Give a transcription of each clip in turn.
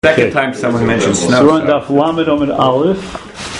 Second time someone mentioned snow. So we're on Daf Lamed Omid Aleph.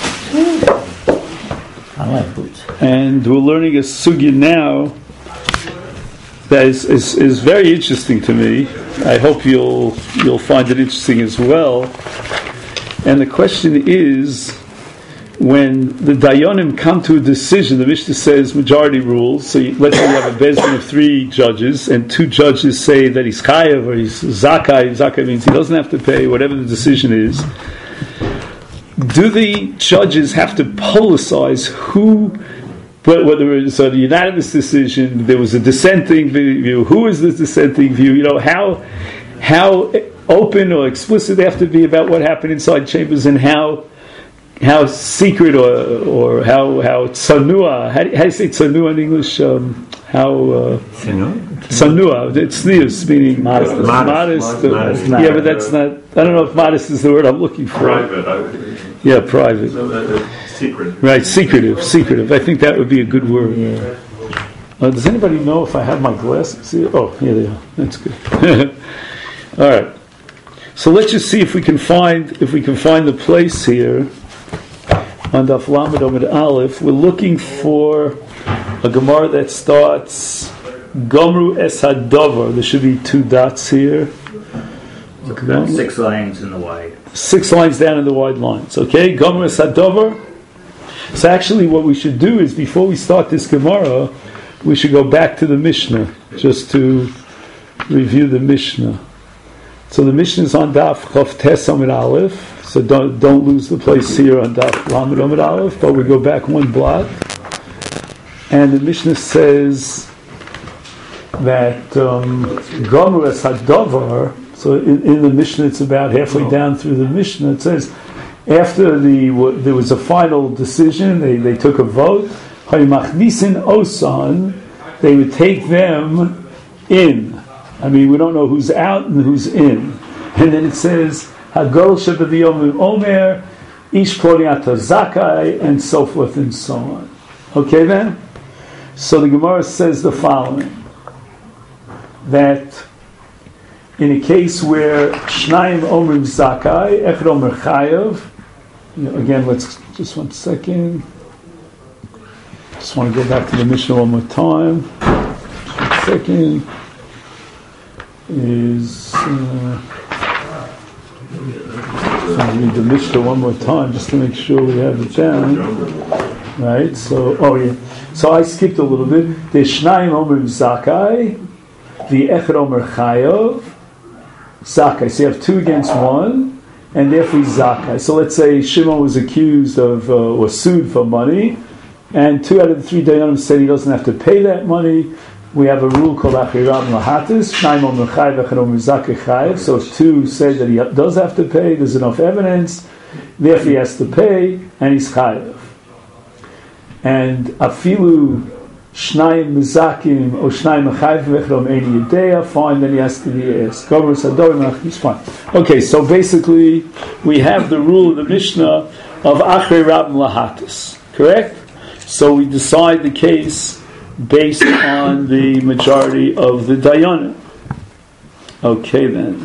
I like boots. And we're learning a sugya now that is very interesting to me. I hope you'll find it interesting as well. And the question is, when the Dayanim come to a decision, the Mishnah says majority rules. So let's say you have a bezin of 3 judges, and 2 judges say that he's chayav or he's zakai. Zakai means he doesn't have to pay, whatever the decision is. Do the judges have to publicize whether it's a unanimous decision, there was a dissenting view, who is the dissenting view? You know, how open or explicit they have to be about what happened inside chambers, and how secret or how tsanua. How do you say tsanua in English? Tsanua. It's tznius, meaning modest. Yeah, but that's not. I don't know if modest is the word I'm looking for. Private. Yeah, private. Secret. Right, secretive. I think that would be a good word. Yeah. Does anybody know if I have my glasses here? Oh, here they are. That's good. All right. So let's just see if we can find the place here. On Daf Lamed Omid Aleph, we're looking for a Gemara that starts Gomru Es Hadover. There should be 2 dots here. So 6 lines in the wide. 6 lines down in the wide lines. Okay, Gomru Es Hadover. So actually, what we should do is, before we start this Gemara, we should go back to the Mishnah just to review the Mishnah. So the Mishnah is on Daf Chof Tes Omid Aleph. So don't lose the place here on Daf Lamed Omid Aleph, but we go back 1 block. And the Mishnah says that Gomer Es Hadover. So in the Mishnah, it's about halfway down through the Mishnah. It says after there was a final decision, they took a vote. Haymachnisin Osan, they would take them in. I mean, we don't know who's out and who's in. And then it says Hagol Shebaviyom Omer, Ish Ploniata Zakai, and so forth and so on. Okay then? So the Gemara says the following, that in a case where Shnayim Omrim Zakai, Echad Omer Chayav, again, let's just 1 second. Just want to go back to the Mishnah one more time. Just 1 second. I'll read the Mishnah one more time just to make sure we have it down. Right? So, So I skipped a little bit. The Shnayim Omrim Zakai, the Echad Omer Chayav, Zakai. So you have 2 against 1, and therefore Zakai. So let's say Shimon was accused of or sued for money, and 2 out of the 3 Dayanim said he doesn't have to pay that money. We have a rule called Achei Rab Lahatis, Shnayim Omer Chayav, Echad Omer Zakai Chayav. So if 2 say that he does have to pay, there's enough evidence, therefore he has to pay, and he's Chayav. And Afilu Shnayim Mizakim or Shnayim Chayav Echad Omer Eini Yedeya, fine, then he has to be asked. Gomer Sador, he's fine. Okay, so basically we have the rule of the Mishnah of Achei Rab Lahatis, correct? So we decide the case based on the majority of the Dayanim. Okay then.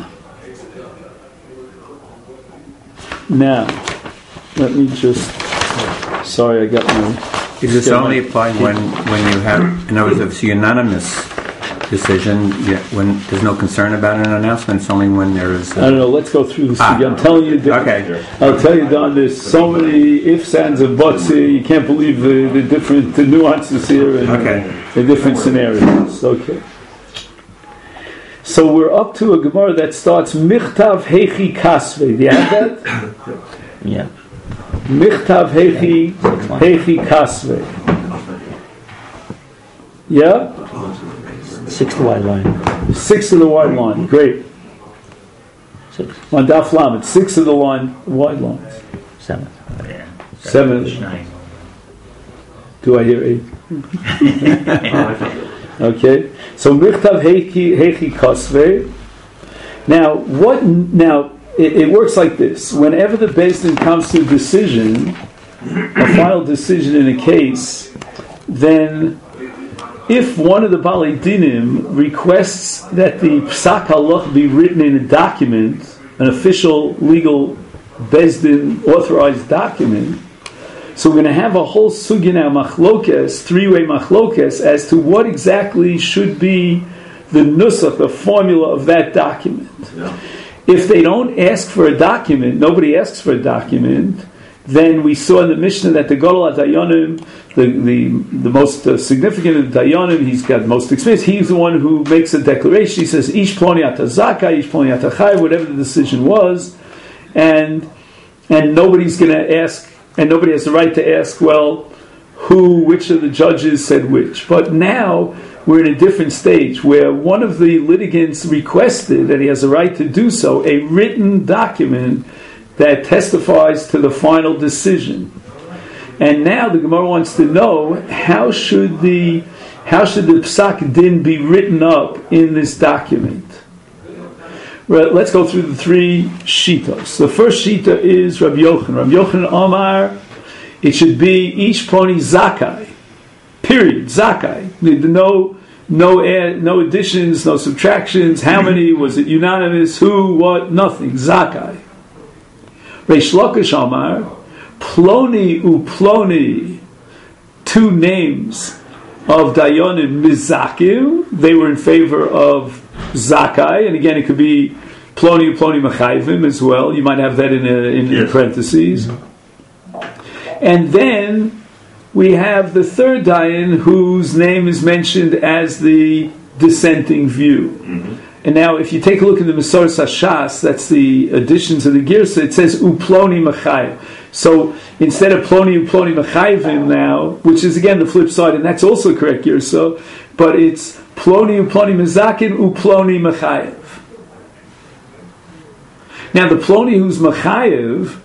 Now, let me just... Sorry, I got my... Is this only applying when you have, in other words, if it's a unanimous decision, when there's no concern about an announcement, it's only when there is... I don't know, let's go through this again. I'm telling you... Okay. I'll tell you, Don, there's so many ifs, ands, and buts here, you can't believe the nuances here and the different scenarios. Okay. So we're up to a Gemara that starts Michtav Hechi Kasve. Do you have that? Yeah. Michtav Hechi Kasve. Yeah? 6 to wide line. 6 of the wide line. Great. 6. On Daf Lamed, 6 of the wide lines. 7. 7. Do I hear 8? Okay. So Michtav Hechi Kasve. Now, it works like this. Whenever the Beis Din comes to a decision, a final decision in a case, then if one of the Balei Dinim requests that the Psak Halach be written in a document, an official legal Bezdin authorized document. So we're going to have a whole sugya now, machlokes, three-way machlokes, as to what exactly should be the nusach, the formula of that document. Yeah. If they don't ask for a document, nobody asks for a document, then we saw in the Mishnah that the Gadol HaDayanim, the most significant of the Dayanim, he's got the most experience, he's the one who makes a declaration. He says, Ish ploni ata zaka, Ish ploni ata chai, whatever the decision was, and nobody's going to ask, and nobody has the right to ask, well, which of the judges said which. But now we're in a different stage where one of the litigants requested, and he has a right to do so, a written document that testifies to the final decision. And now the Gemara wants to know how should the psak din be written up in this document. Right, let's go through the three shitos. The first shita is Rabbi Yochanan. Rabbi Yochanan Amar, it should be ish ploni zakai. Period. Zakai. No additions, no subtractions. How many? Was it unanimous? Who? What? Nothing. Zakai. Reish Lakish Amar, ploni uploni, two names of Dayanim mizakim. They were in favor of Zakai, and again, it could be ploni uploni machayvim as well. You might have that in parentheses. And then we have the third Dayan whose name is mentioned as the dissenting view. Mm-hmm. And now, if you take a look at the Mesoras Hashas, that's the addition to the Girsa, it says uploni machayev. So instead of ploni uploni machayvim now, which is again the flip side, and that's also correct Girsa, but it's ploni uploni mezakin uploni machayev. Now the ploni who's machayev,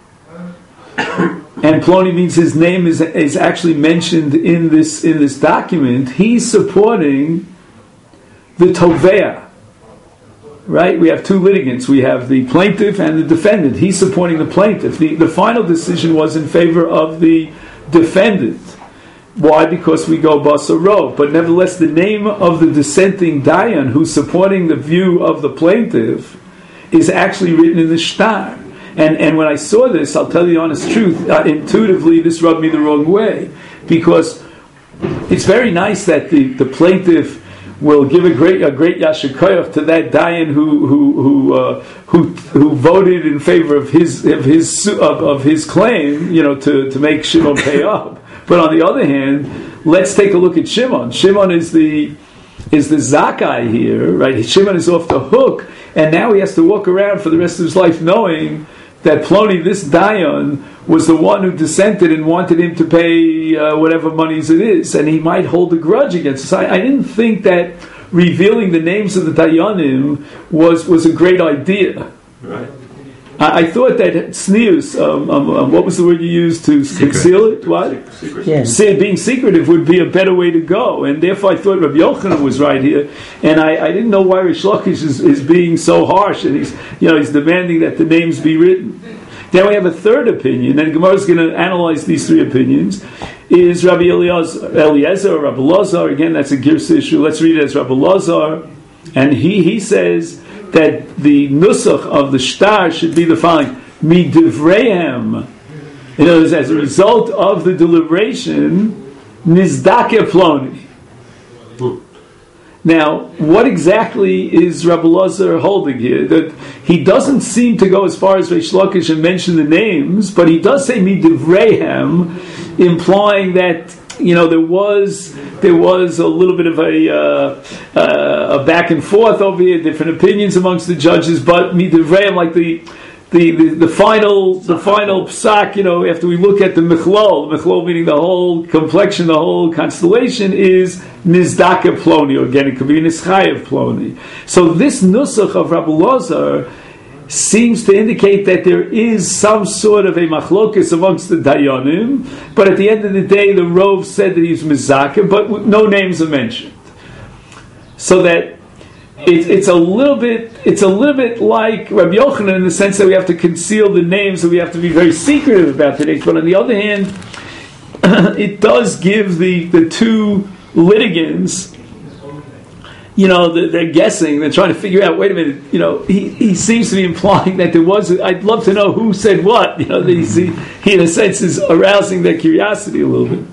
and ploni means his name is actually mentioned in this document. He's supporting the tovea. Right? We have two litigants. We have the plaintiff and the defendant. He's supporting the plaintiff. The final decision was in favor of the defendant. Why? Because we go basa rov. But nevertheless, the name of the dissenting Dayan who's supporting the view of the plaintiff is actually written in the shtar. And when I saw this, I'll tell you the honest truth, intuitively this rubbed me the wrong way. Because it's very nice that the plaintiff will give a great yasher koyach to that Dayan who voted in favor of his claim, to make Shimon pay up. But on the other hand, let's take a look at Shimon. Shimon is the Zakai here, right? Shimon is off the hook, and now he has to walk around for the rest of his life knowing that Ploni, this Dayan, was the one who dissented and wanted him to pay whatever monies it is, and he might hold a grudge against us. I didn't think that revealing the names of the Dayanim was a great idea. Right. I thought that tznius, what was the word you used to conceal it? What? Yes. Being secretive would be a better way to go, and therefore I thought Rabbi Yochanan was right here, and I didn't know why Rish Lakish is being so harsh, and he's demanding that the names be written. Then we have a third opinion, and Gemara is going to analyze these three opinions. Is Rabbi Eliezer or Rabbi Lazar? Again, that's a Girsa issue. Let's read it as Rabbi Lazar, and he says that the nusach of the shtar should be the following: midivreihem. In other words, as a result of the deliberation, nizdake ploni. Now, what exactly is Rabbi Lazar holding here? That he doesn't seem to go as far as Reish Lakish and mention the names, but he does say midivreihem, implying that there was a little bit of a back and forth over here, different opinions amongst the judges, but midivreihem, like the final psak, after we look at the Michlol meaning the whole complexion, the whole constellation, is Nizdaka Ploni, or again, it could be Nischayev Ploni. So this nusach of Rabbi Lazar seems to indicate that there is some sort of a machlokes amongst the Dayanim, but at the end of the day, the Rov said that he's Mizaka, but no names are mentioned. So that it's a little bit like Rabbi Yochanan in the sense that we have to conceal the names, and we have to be very secretive about the names. But on the other hand, it does give the two litigants they're guessing, they're trying to figure out, wait a minute, he seems to be implying that there was, I'd love to know who said what, he in a sense is arousing their curiosity a little bit.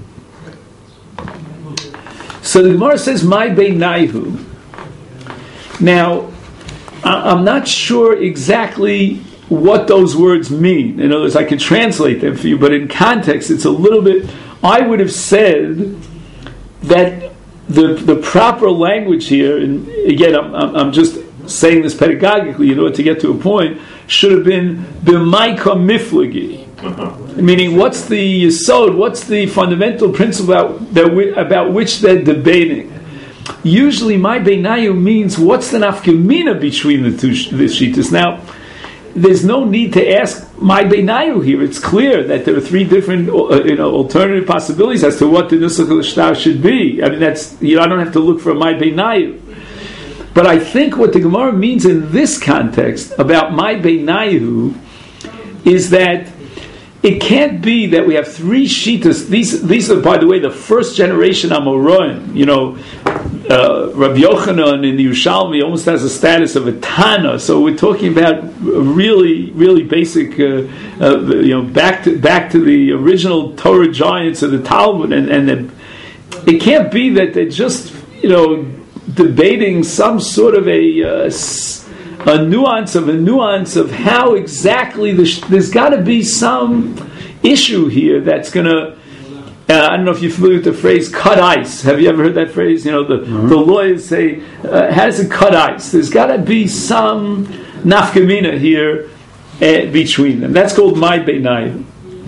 So the Gemara says, "My beinayhu." Now, I'm not sure exactly what those words mean. In other words, I can translate them for you, but in context, it's a little bit. I would have said that the proper language here, and again, I'm just saying this pedagogically, to get to a point, should have been b'maika miflagi. Meaning, what's the yesod? What's the fundamental principle about which they're debating? Usually, my beinayu means what's the nafkamina between the shittas. Now, there's no need to ask my beinayu here. It's clear that there are three different, alternative possibilities as to what the nusach al-shtar should be. I mean, that's I don't have to look for my beinayu. But I think what the Gemara means in this context about my beinayu is that it can't be that we have three shittas. These are, by the way, the first generation Amoraim. Rabbi Yochanan in the Yerushalmi almost has a status of a Tana. So we're talking about really, really basic, back to the original Torah giants of the Talmud, and it can't be that they're just debating some sort of a nuance of how exactly there's got to be some issue here that's going to. I don't know if you're familiar with the phrase "cut ice." Have you ever heard that phrase? The lawyers say, "How does it cut ice?" There's got to be some nafkamina here between them. That's called my beinayu.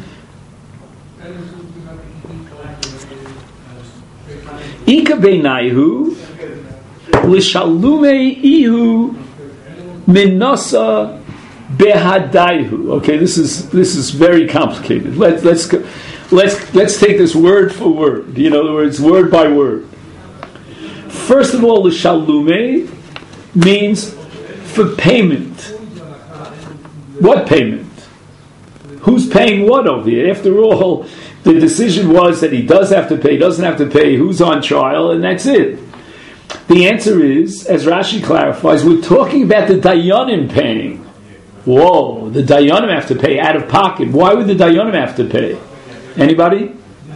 Ika beinayu l'shalume ihu minasa behadaihu. Okay, this is very complicated. Let's take this word for word. In other words, word by word. First of all, l'shalume means for payment. What payment? Who's paying what over here? After all, the decision was that he does have to pay, doesn't have to pay, who's on trial, and that's it. The answer is, as Rashi clarifies, we're talking about the Dayanim paying. Whoa, the Dayanim have to pay out of pocket. Why would the Dayanim have to pay? Anybody?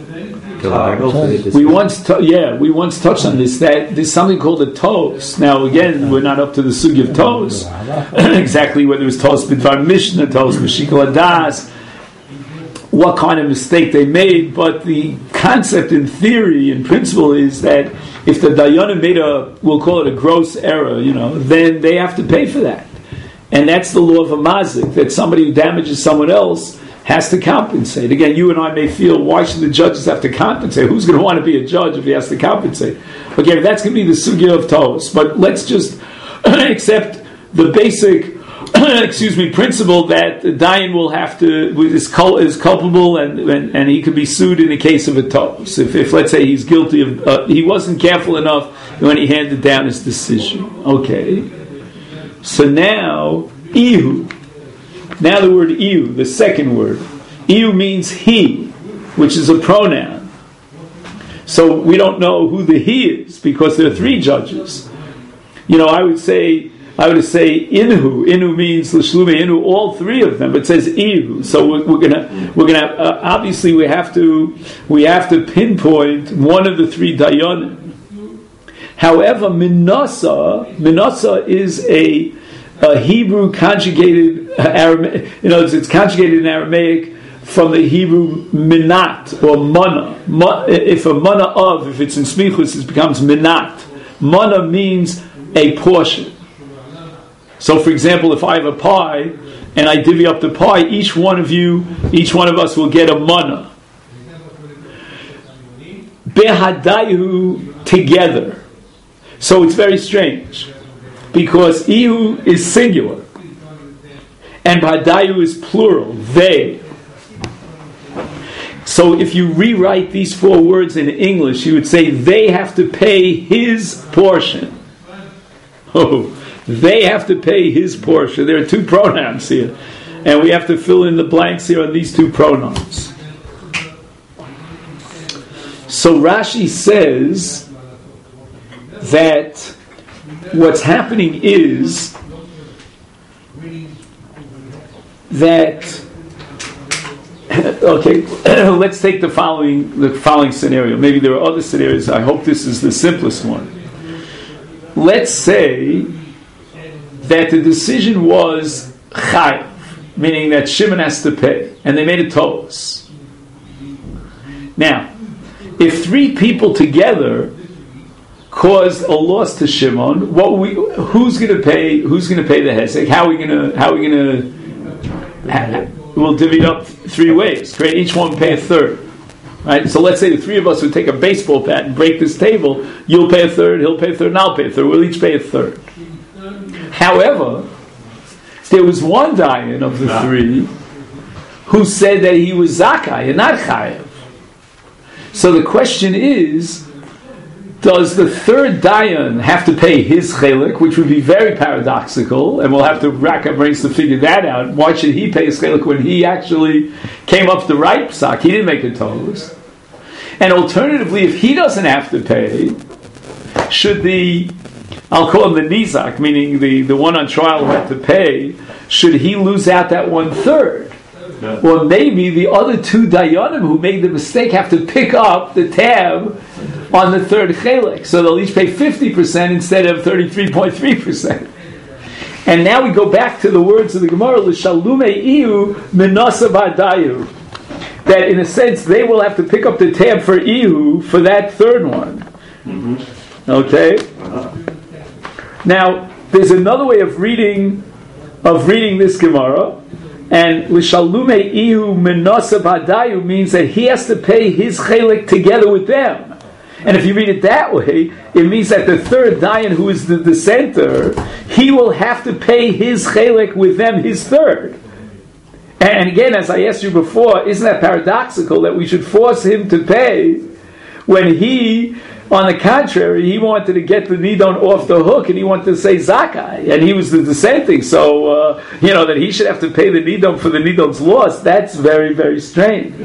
We once touched on this, that there's something called a tos. Now again, we're not up to the sugi of tos, exactly whether it's tos b'dvar mishnah, tos b'shikol hadas, what kind of mistake they made, but the concept in theory, in principle, is that if the Dayanim made we'll call it a gross error, then they have to pay for that. And that's the law of a mazik, that somebody who damages someone else has to compensate. Again, you and I may feel, why should the judges have to compensate? Who's going to want to be a judge if he has to compensate? Again, that's going to be the sugya of tos. But let's just accept the basic principle that the dayan will have to is culpable and he could be sued in the case of a tos. If let's say he's guilty of he wasn't careful enough when he handed down his decision. Okay, so now ihu. Now the word ihu, the second word, ihu means he, which is a pronoun. So we don't know who the he is because there are three judges. I would say inhu. Inhu means l'shlume inhu. All three of them, but it says ihu. So we're gonna obviously we have to pinpoint one of the three dayanim. However, minasa is a Hebrew conjugated Aramaic. It's conjugated in Aramaic from the Hebrew minat or mana. If a mana of, if it's in smichus, it becomes minat. Mana means a portion. So, for example, if I have a pie and I divvy up the pie, each one of us will get a mana. Behadayu together. So it's very strange because ihu is singular and badayu is plural. They. So if you rewrite these four words in English, you would say they have to pay his portion. Oh, they have to pay his portion. There are two pronouns here, and we have to fill in the blanks here on these two pronouns. So Rashi says that what's happening is that, okay, let's take the following scenario. Maybe there are other scenarios. I hope this is the simplest one. Let's say that the decision was chayav, meaning that Shimon has to pay, and they made a tos. Now, if three people together caused a loss to Shimon, who's going to pay? Who's going to pay the hesek? How are we going to? We'll divvy it up three ways. Great, each one will pay a third. Right. So let's say the three of us would take a baseball bat and break this table. You'll pay a third, he'll pay a third, and I'll pay a third. We'll each pay a third. However, there was one dayan of the three who said that he was zakai and not chayav. So the question is, does the third dayan have to pay his chelik, which would be very paradoxical, and we'll have to rack our brains to figure that out. Why should he pay his chelik when he actually came up the right psak? He didn't make a tos. And alternatively, if he doesn't have to pay, should I'll call him the nizak, meaning the one on trial who had to pay, should he lose out that 1/3? Yeah. Or maybe the other two dayanim who made the mistake have to pick up the tab on the third chelik, so they'll each pay 50% instead of 33.3%. And now we go back to the words of the Gemara, l'shalume iu menasa ba'dayu, that in a sense they will have to pick up the tab for iu for that third one. Mm-hmm. Okay. Now there's another way of reading this Gemara, and l'shalume iu menasa ba'dayu means that he has to pay his chelik together with them. And if you read it that way, it means that the third dayan, who is the dissenter, he will have to pay his chelik with them, his third. And again, as I asked you before, isn't that paradoxical that we should force him to pay when he, on the contrary, he wanted to get the nidon off the hook and he wanted to say zakai, and he was the dissenting. So, that he should have to pay the nidon for the nidon's loss, that's very, very strange.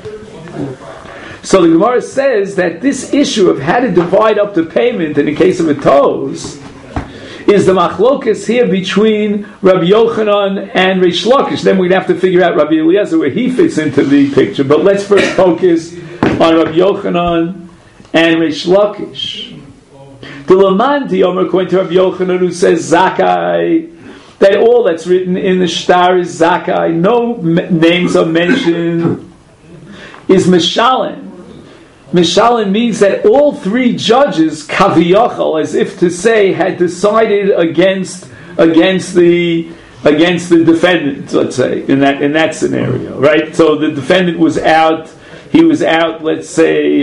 So the Gemara says that this issue of how to divide up the payment in the case of a tos is the machlokas here between Rabbi Yochanan and Reish Lakish. Then we'd have to figure out Rabbi Eliezer where he fits into the picture. But let's first focus on Rabbi Yochanan and Reish Lakish. The Lamanti Omer, according to Rabbi Yochanan, who says zakai, that all that's written in the shtar is zakai, no names are mentioned, is mishalim. Mishalim means that all three judges, kaviyachal, as if to say, had decided against the defendant. Let's say in that scenario, right? So the defendant was out. He was out. Let's say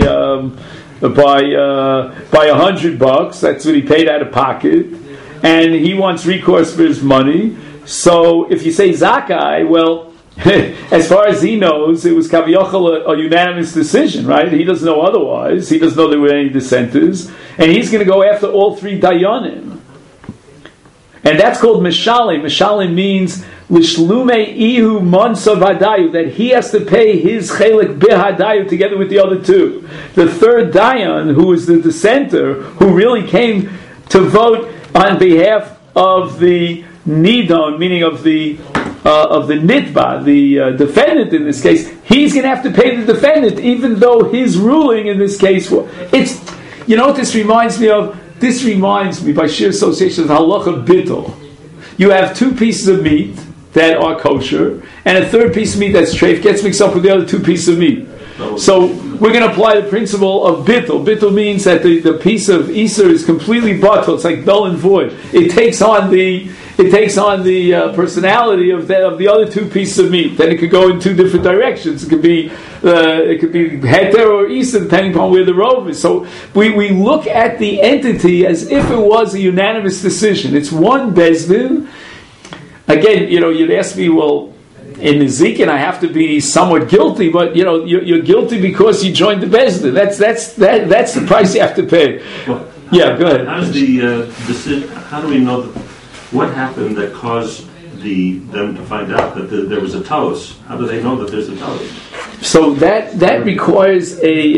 by $100. That's what he paid out of pocket, and he wants recourse for his money. So if you say zakai, well, as far as he knows, it was kaviyachal a unanimous decision, right? He doesn't know otherwise. He doesn't know there were any dissenters, and he's going to go after all three dayanim, and that's called mishalim. Mishalim means lishlume ihu monsa vadayu, that he has to pay his chelik bihadayu together with the other two. The third dayan, who is the dissenter, who really came to vote on behalf of the nidon, meaning of the nitba, the defendant in this case, he's going to have to pay the defendant, even though his ruling in this case, what this reminds me of? This reminds me, by sheer association, of halacha bittul. You have two pieces of meat that are kosher, and a third piece of meat that's treif gets mixed up with the other two pieces of meat. So we're going to apply the principle of bittul. Bittul means that the piece of Easter is completely batul. It's like null and void. It takes on the personality of the other two pieces of meat. Then it could go in two different directions. It could be heter or Easter, depending upon where the rove is. So we look at the entity as if it was a unanimous decision. It's one bezdin. Again, you'd ask me, well, in Nezikin, I have to be somewhat guilty, but you're guilty because you joined the bezdin. That's the price you have to pay. Well, yeah, go ahead. How's the decision? How do we know what happened that caused them to find out that there was a tos? How do they know that there's a tos? So that requires a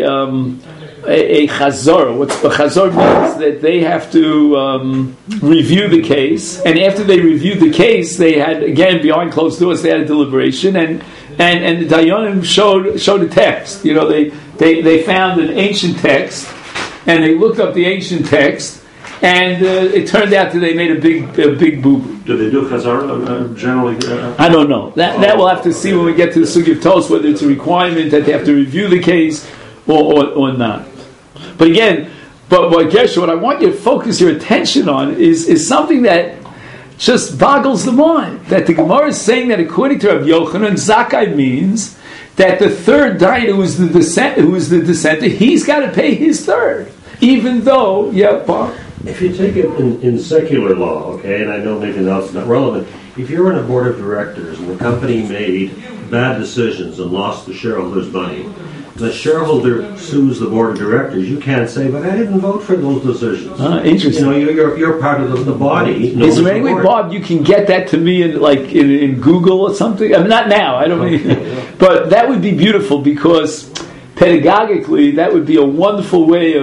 chazor. What the chazor means that they have to review the case, and after they reviewed the case, they had, again, behind closed doors, they had a deliberation, and the dayanim showed a text. You know, they found an ancient text, and they looked up the ancient text, and it turned out that they made a big boo-boo. Do they do chazar generally? I don't know. That we'll have to see when we get to the Sugi of Tos, whether it's a requirement that they have to review the case or not. But again, Gesher, what I want you to focus your attention on is something that just boggles the mind. That the Gemara is saying that according to Rav Yochanan, Zakai means that the third dayan who is the dissenter, he's got to pay his third, even though Bob. If you take it in secular law, okay, and I know maybe that's not relevant, if you're in a board of directors and the company made bad decisions and lost the shareholders' money, the shareholder sues the board of directors, you can't say, but I didn't vote for those decisions. Interesting. You know, you're part of the body. Is there any way, Bob, you can get that to me in Google or something? I mean, not now. I don't mean, but that would be beautiful because pedagogically, that would be a wonderful way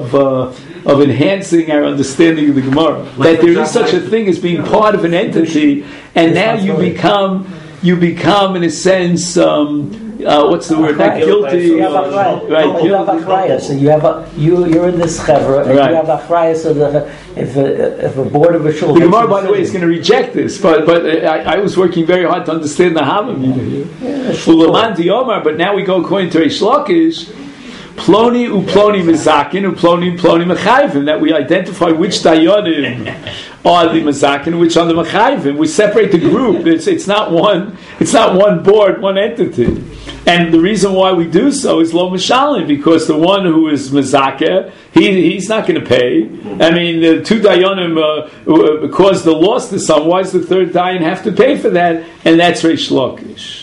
of enhancing our understanding of the Gemara. That there is such a thing as being part of an entity, and now you become in a sense, what's the word? Not guilty. You have achraya. You have achraya. So you're in this chevra, and you have achraya. So if a board of a shul, the Gemara, by the way, is going to reject this. But I was working very hard to understand the Havamina here. But now we go according to Reish Lakish. Ploni uploni mizakin uploni mechayvim, that we identify which dayanim are the mizakin, which are the mechayvim. We separate the group. It's not one board, one entity. And the reason why we do so is lo mishalim, because the one who is mizakeh, he's not going to pay. I mean, the two dayanim caused the loss to some. Why does the third dayan have to pay for that? And that's Reish Lakish.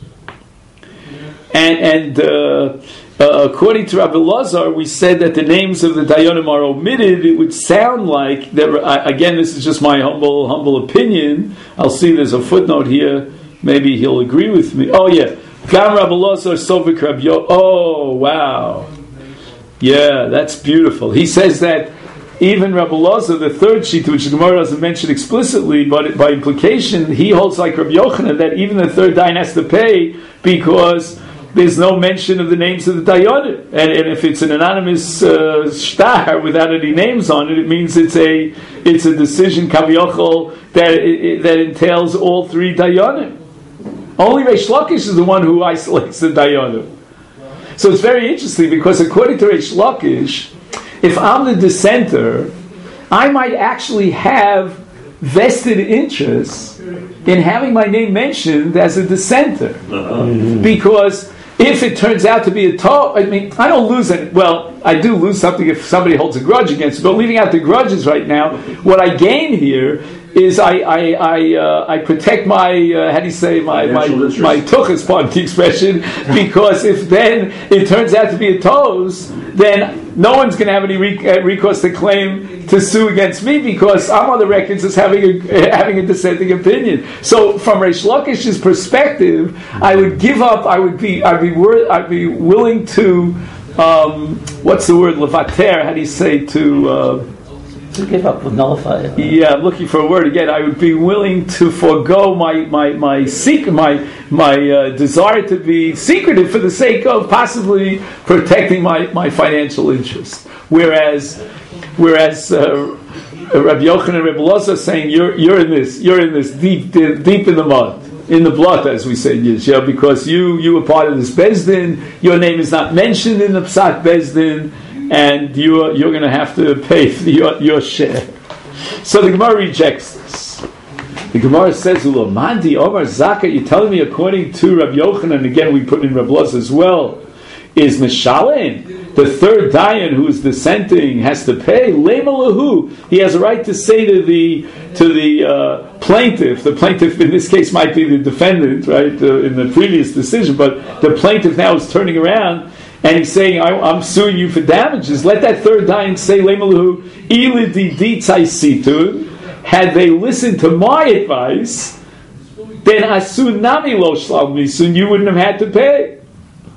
According to Rabbi Lazar, we said that the names of the dayanim are omitted. It would sound like that. Again, this is just my humble opinion. I'll see there's a footnote here. Maybe he'll agree with me. Oh yeah, Gam Rabbi Lazar Sovik Rabbi Yo. Oh wow, yeah, that's beautiful. He says that even Rabbi Lazar, the third sheet, which the Gemara doesn't mention explicitly, but by implication, he holds like Rabbi Yochanan that even the third dayan has to pay because there's no mention of the names of the dayanim, and if it's an anonymous shtar without any names on it, it means it's a decision kaviyachol that entails all three dayanim. Only Reish Lakish is the one who isolates the dayanim. So it's very interesting because according to Reish Lakish, if I'm the dissenter, I might actually have vested interest in having my name mentioned as a dissenter, because if it turns out to be a tov, I mean, I don't lose it. Well, I do lose something if somebody holds a grudge against me. But leaving out the grudges right now, what I gain here is I protect my how do you say my tuchus, pardon the expression, because if then it turns out to be a tos, then no one's going to have any recourse to claim to sue against me because I'm on the records as having a dissenting opinion. So from Reish Lakish's perspective, I would give up. I'd be willing to what's the word levater? How do you say to give up, nullify it. Yeah, I'm looking for a word again. I would be willing to forego my desire to be secretive for the sake of possibly protecting my financial interest. Whereas Rabbi Yochanan and Rabbi Lazar saying you're in this deep in the mud, in the blood, as we say in Yiddish, because you were part of this Bezdin. Your name is not mentioned in the Psak Bezdin. And you're going to have to pay for your share. So the Gemara rejects this. The Gemara says, "Ulamandi Omar Zaka." You're telling me, according to Rabbi Yochanan, and again we put in Rabbi Lazar as well, is Mishalin, the third dayan who is dissenting, has to pay. Lema lahu. He has a right to say to the plaintiff. The plaintiff in this case might be the defendant, right? In the previous decision, but the plaintiff now is turning around. And he's saying, I'm suing you for damages. Let that third dayan say, Lemalahu, had they listened to my advice, then asun nami lo shlam misun, you wouldn't have had to pay.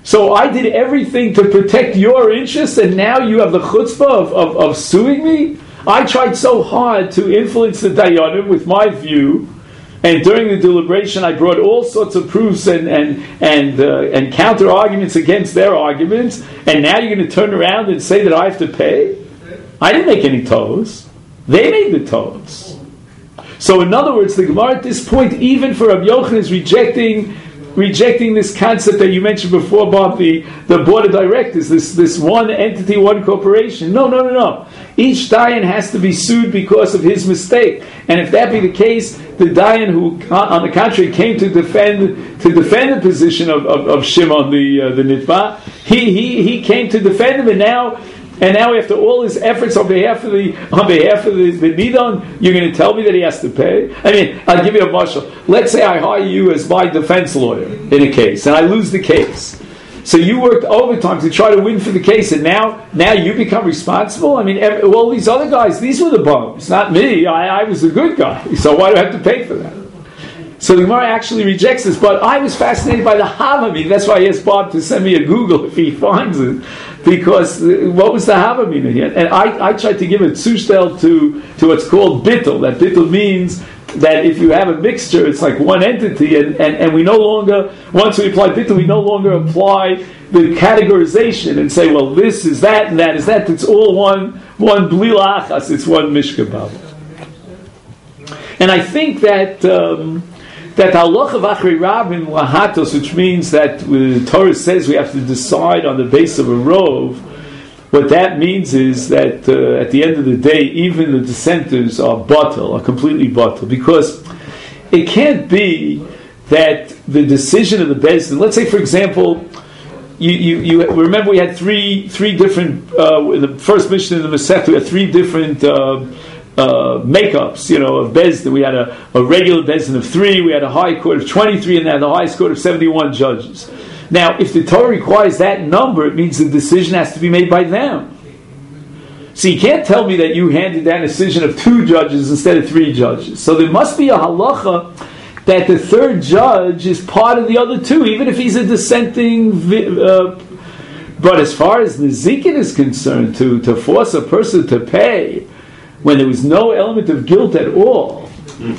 So I did everything to protect your interests, and now you have the chutzpah of suing me? I tried so hard to influence the Dayanim with my view, and during the deliberation I brought all sorts of proofs and counter arguments against their arguments, and now you're going to turn around and say that I have to pay? I didn't make any toes. They made the toes. So in other words, the Gemara at this point, even for Rabbi Yochanan, is rejecting this concept that you mentioned before, Bob, the board of directors, this one entity, one corporation. No. Each Dayan has to be sued because of his mistake. And if that be the case, the Dayan who, on the contrary, came to defend the position of Shimon the Nitba, he came to defend him, and now after all his efforts on behalf of the Nidon, you're going to tell me that he has to pay? I mean, I'll give you a marshal. Let's say I hire you as my defense lawyer in a case, and I lose the case. So you worked overtime to try to win for the case, and now you become responsible? I mean, all these other guys, these were the bums, not me. I was the good guy, so why do I have to pay for that? So the Gemara actually rejects this, but I was fascinated by the Havamina. That's why I asked Bob to send me a Google if he finds it, because what was the Havamina here? And I tried to give a tzushtel to what's called bittul. That bittul means that if you have a mixture, it's like one entity, and we no longer, once we apply bittul, we no longer apply the categorization and say, well, this is that and that is that. It's all one blila achas, it's one mishka baba. And I think that halacha of achrei rabin lahatos, which means that the Torah says we have to decide on the base of a rov, what that means is that at the end of the day, even the dissenters are completely batel, because it can't be that the decision of the Beis Din, let's say for example, you remember we had three different in the first mission in the Masechta, we had three different makeups, of Beis Din. We had a regular Beis Din of 3, we had a high court of 23, and then the highest court of 71 judges. Now, if the Torah requires that number, it means the decision has to be made by them. So you can't tell me that you handed down a decision of 2 judges instead of 3 judges. So there must be a halacha that the third judge is part of the other 2, even if he's a dissenting. But as far as Nezikin is concerned, to force a person to pay when there was no element of guilt at all.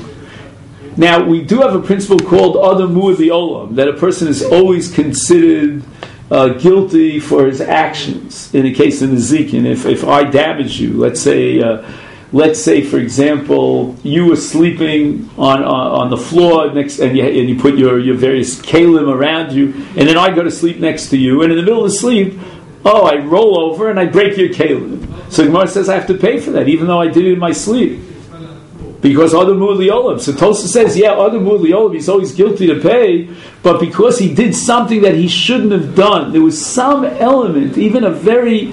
Now, we do have a principle called Adam Mu'ad Olam, that a person is always considered guilty for his actions. In the case of Nezikin, if I damage you, let's say, for example, you were sleeping on the floor next, and you put your various kalim around you, and then I go to sleep next to you, and in the middle of the sleep, I roll over and I break your kalim. So Gemara says I have to pay for that, even though I did it in my sleep. Because Adam Mu'ad Olam. So Tosa says, Adam Mu'ad Olam, he's always guilty to pay, but because he did something that he shouldn't have done, there was some element, even a very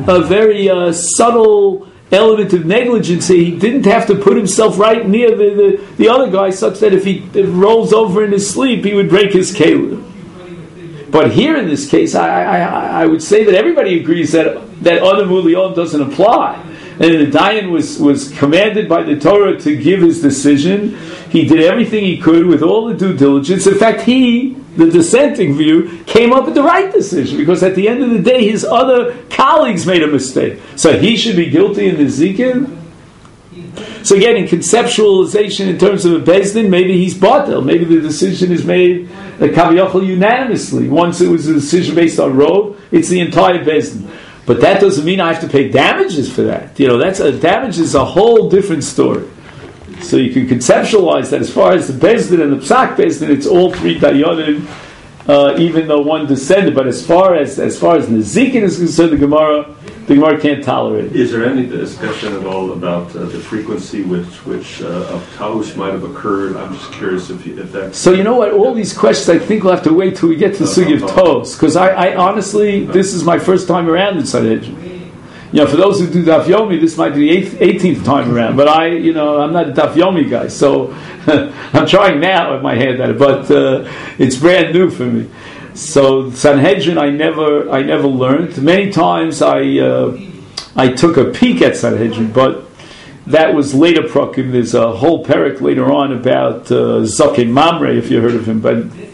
subtle element of negligence. He didn't have to put himself right near the other guy, such that if he rolls over in his sleep, he would break his kalim. But here in this case, I would say that everybody agrees that Adam Mu'ad Olam doesn't apply. And the Dayan was commanded by the Torah to give his decision. He did everything he could with all the due diligence. In fact, the dissenting view, came up with the right decision, because at the end of the day, his other colleagues made a mistake. So he should be guilty in the Nezikin. So again, in conceptualization in terms of a Beis Din, maybe he's batel. Maybe the decision is made kaviyachol unanimously. Once it was a decision based on rov, it's the entire Beis Din. But that doesn't mean I have to pay damages for that. Damage is a whole different story. So you can conceptualize that as far as the Beis Din and the Psak Beis Din, it's all 3 dayanim, even though one descended. But as far as Nezikin is concerned, the Gemara can't tolerate it. Is there any discussion at all about the frequency which of Taus might have occurred? I'm just curious if that. So you know what? All these questions, I think we'll have to wait till we get to the Sugi of Taus, because I honestly, this is my first time around in Sanhedrin. For those who do Daf Yomi, this might be the 18th time around. But I'm not a Daf Yomi guy, so I'm trying now with my hand at it. But it's brand new for me. So Sanhedrin, I never learned. Many times I took a peek at Sanhedrin, but that was later Prakim. There's a whole parak later on about Zaken Mamre, if you heard of him. But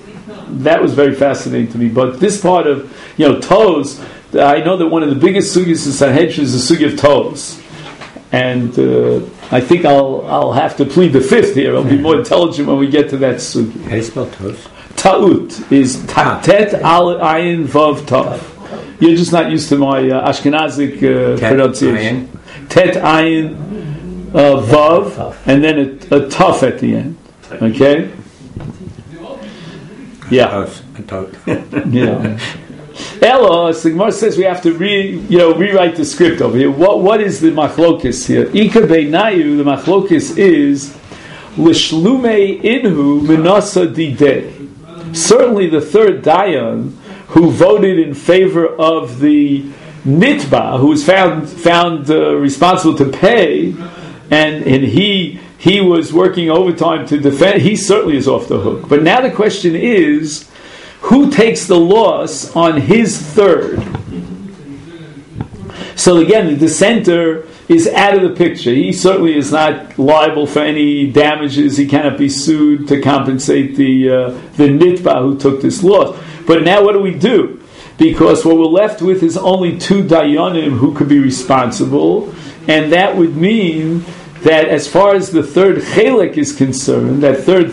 that was very fascinating to me. But this part of, toes, I know that one of the biggest sugyas in Sanhedrin is the sugy of toes. And I think I'll have to plead the fifth here. I'll be more intelligent when we get to that sugy. How do you spell toes? Ta'ut is tet al ayin vav tav. You're just not used to my Ashkenazic pronunciation. Tet ayin vav, and then a taf at the end. Okay? Yeah. Yeah. Elo, the Gemara says we have to rewrite the script over here. What is the machlokis here? Ika beinayu, the machlokis is l'shlume inhu minasa didei. Certainly the third dayan who voted in favor of the nitba, who was found responsible to pay, and he was working overtime to defend, he certainly is off the hook. But now the question is, who takes the loss on his third? So again, the dissenter is out of the picture. He certainly is not liable for any damages. He cannot be sued to compensate the nitba who took this loss. But now what do we do? Because what we're left with is only two dayanim who could be responsible, and that would mean that as far as the third chelek is concerned, that third,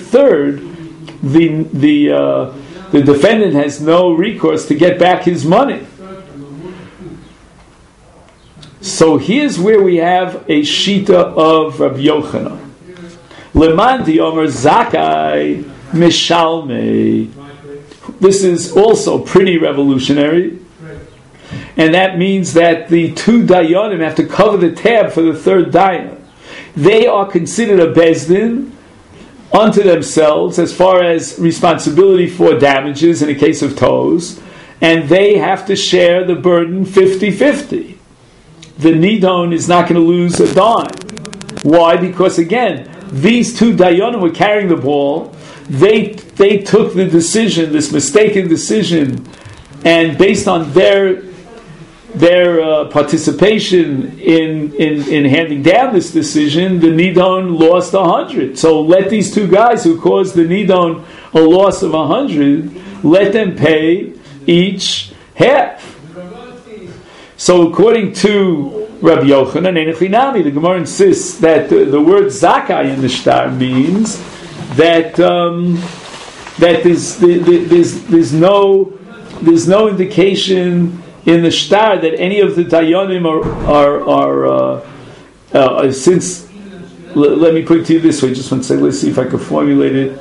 the defendant has no recourse to get back his money. So here's where we have a shita of Rabbi Yochanan. Leman di omer zakai mishalmei. This is also pretty revolutionary. And that means that the two dayanim have to cover the tab for the third dayan. They are considered a bezdin unto themselves as far as responsibility for damages in a case of toes, and they have to share the burden 50-50. The nidon is not going to lose a dime. Why? Because again, these two dayanim were carrying the ball. They took the decision, this mistaken decision, and based on their participation in handing down this decision, the nidon lost 100. So let these two guys who caused the nidon a loss of 100, let them pay each half. So according to Rabbi Yochanan, the Gemara insists that the word zakai in the shtar means that there's no indication in the shtar that any of the dayanim are since. Let me put it to you this way. Just one second. Let's see if I can formulate it.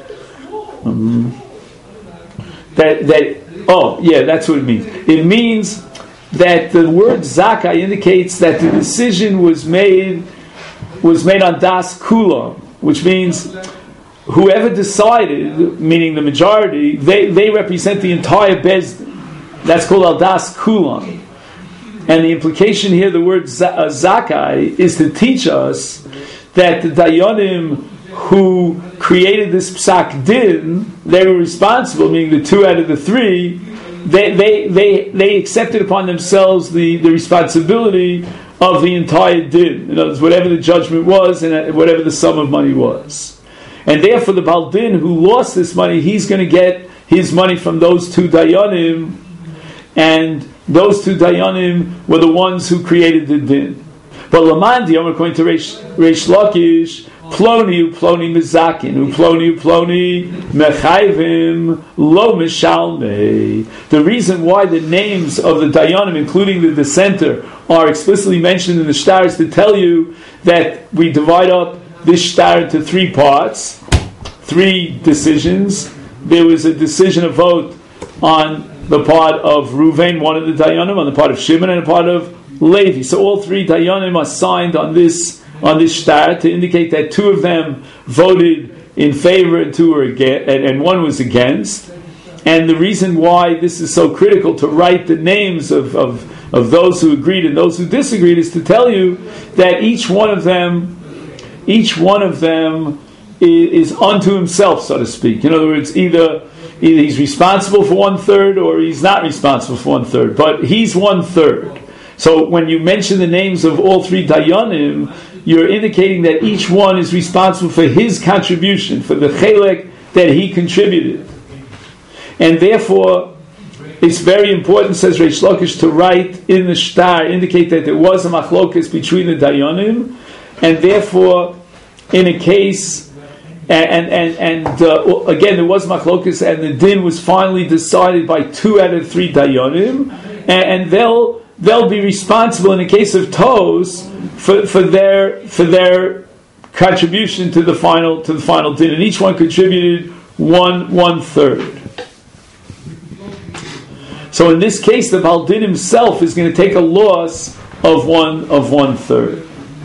That's what it means. It means that the word zakai indicates that the decision was made on das kulam, which means whoever decided, meaning the majority, they represent the entire bezdin. That's called al das kulam. And the implication here, the word zakai, is to teach us that the dayanim who created this psak din, they were responsible, meaning the two out of the three, they accepted upon themselves the responsibility of the entire din. In other words, whatever the judgment was and whatever the sum of money was. And therefore the Baal Din who lost this money, he's going to get his money from those two dayanim, and those two dayanim were the ones who created the din. But Lamandi, according to Reish Lakish, Ploni mizakin, Ploni mechayvim lo mishalmei. The reason why the names of the dayanim, including the dissenter, are explicitly mentioned in the shtar is to tell you that we divide up this shtar into three parts, three decisions. There was a decision, a vote on the part of Ruvain, one of the dayanim, on the part of Shimon, and a part of Levi. So all three dayanim are signed on this shtar to indicate that two of them voted in favor and two were against, and one was against. And the reason why this is so critical to write the names of those who agreed and those who disagreed is to tell you that each one of them is unto himself, so to speak. In other words, either he's responsible for 1/3 or he's not responsible for 1/3, but he's 1/3. So when you mention the names of all three dayanim, you're indicating that each one is responsible for his contribution, for the chelek that he contributed. and therefore it's very important, says Reish Lakish, to write in the shtar, indicate that there was a machlokas between the dayanim, and therefore in a case, again there was machlokas, and the din was finally decided by 2 out of 3 dayanim, and they'll be responsible in the case of toes for their contribution to the final din, and each one contributed 1/3. So in this case, the Baal Din himself is going to take a loss of 1/3.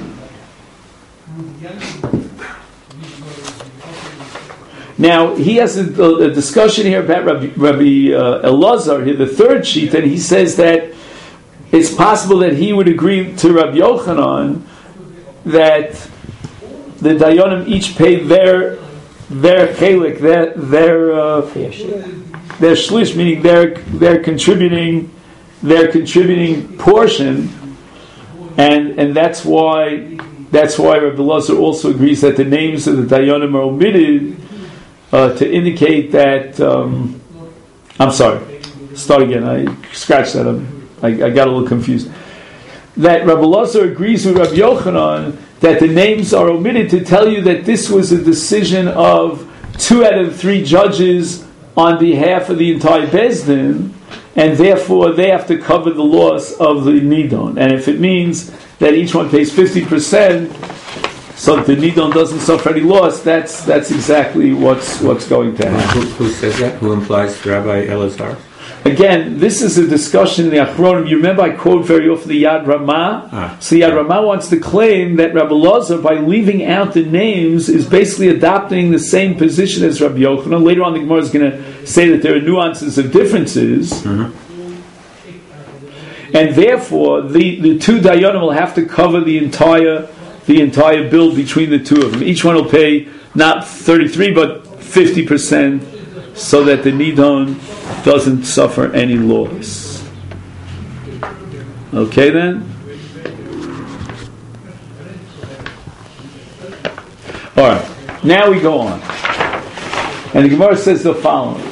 Now he has a discussion here about Rabbi Elazar here, the third sheet, and he says that it's possible that he would agree to Rabbi Yochanan that the Dayanim each pay their chelik, their shlish, meaning their contributing portion, and that's why Rabbi Elazar also agrees that the names of the Dayanim are omitted to indicate that. I'm sorry. Start again. I scratched that. I got a little confused. That Rabbi Elazar agrees with Rabbi Yochanan that the names are omitted to tell you that this was a decision of 2 out of 3 judges on behalf of the entire Beis Din, and therefore they have to cover the loss of the Nidon. And if it means that each one pays 50%, so that the Nidon doesn't suffer any loss, that's exactly what's going to happen. Who says that? Who implies Rabbi Elazar? Again, this is a discussion in the Achronim. You remember I quote very often the Yad Ramah? So Yad Ramah wants to claim that Rabbi Elazar, by leaving out the names, is basically adopting the same position as Rabbi Yochanan. Later on the Gemara is going to say that there are nuances of differences. Mm-hmm. And therefore, the 2 Dayanim will have to cover the entire bill between the 2 of them. Each one will pay not 33 but 50%, so that the Nidon doesn't suffer any loss. Okay then? Alright, now we go on. And the Gemara says the following.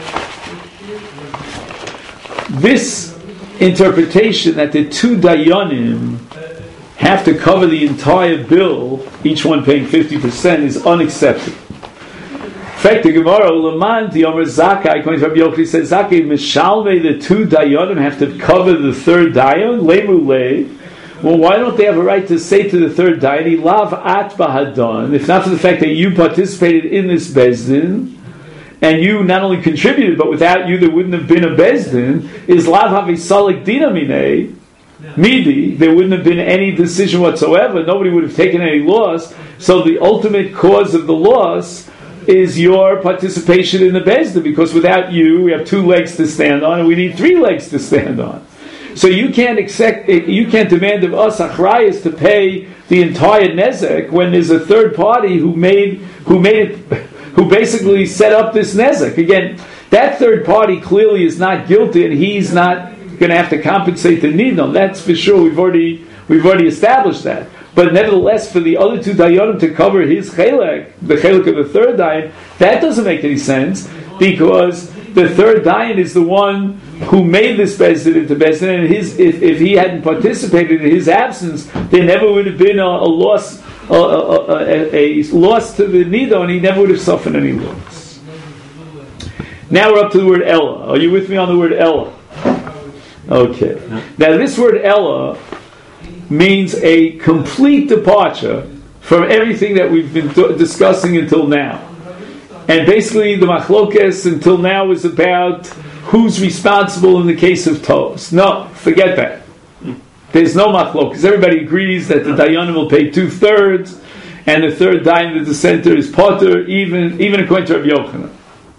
This interpretation that the 2 Dayanim have to cover the entire bill, each one paying 50%, is unacceptable. In fact, the Gemara, Laman, the Omer Zakai, according to Rabbi Yochanan, says, Zakai, Mishalve, the 2 Dayanim have to cover the 3rd Dayan, Lemule. Well, why don't they have a right to say to the 3rd Dayan, Lav at Bahadon, if not for the fact that you participated in this Beis Din, and you not only contributed, but without you there wouldn't have been a Beis Din, is Lav Havisalik Dinamine, Midi, there wouldn't have been any decision whatsoever, nobody would have taken any loss, so the ultimate cause of the loss is your participation in the Beis Din, because without you, we have 2 legs to stand on, and we need 3 legs to stand on. So you can't demand of us achrayas to pay the entire nezek when there's a third party who basically set up this nezek. Again, that third party clearly is not guilty, and he's not going to have to compensate the Nidon. That's for sure. We've already established that. But nevertheless, for the other 2 Dayanim to cover his chelek, the chelek of the 3rd Dayan, that doesn't make any sense, because the 3rd Dayan is the one who made this Beis Din into Beis Din, and if he hadn't participated in his absence, there never would have been a loss to the Nidon, he never would have suffered any loss. Now we're up to the word Ella. Are you with me on the word Ella? Okay. Now this word Ella means a complete departure from everything that we've been discussing until now. And basically the machlokes until now is about who's responsible in the case of Tos. No, forget that. There's no machlokes. Everybody agrees that the Dayanim will pay 2/3, and the 3rd Dayan, the dissenter, is Potter, even according to Rabbi Yochanan.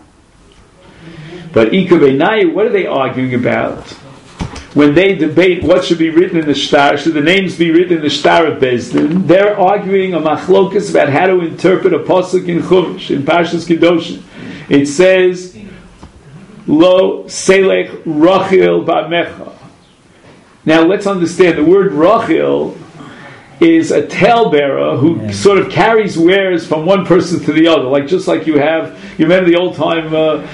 But Ika Beinai, what are they arguing about? When they debate what should be written in the shtar, should the names be written in the shtar of Beis Din, they're arguing a machlokas about how to interpret a pasuk in Chumash, in Parshas Kedoshim. It says, Lo selech Rachel ba'mecha. Now let's understand, the word Rachel is a talebearer who sort of carries wares from one person to the other, just like you remember the old time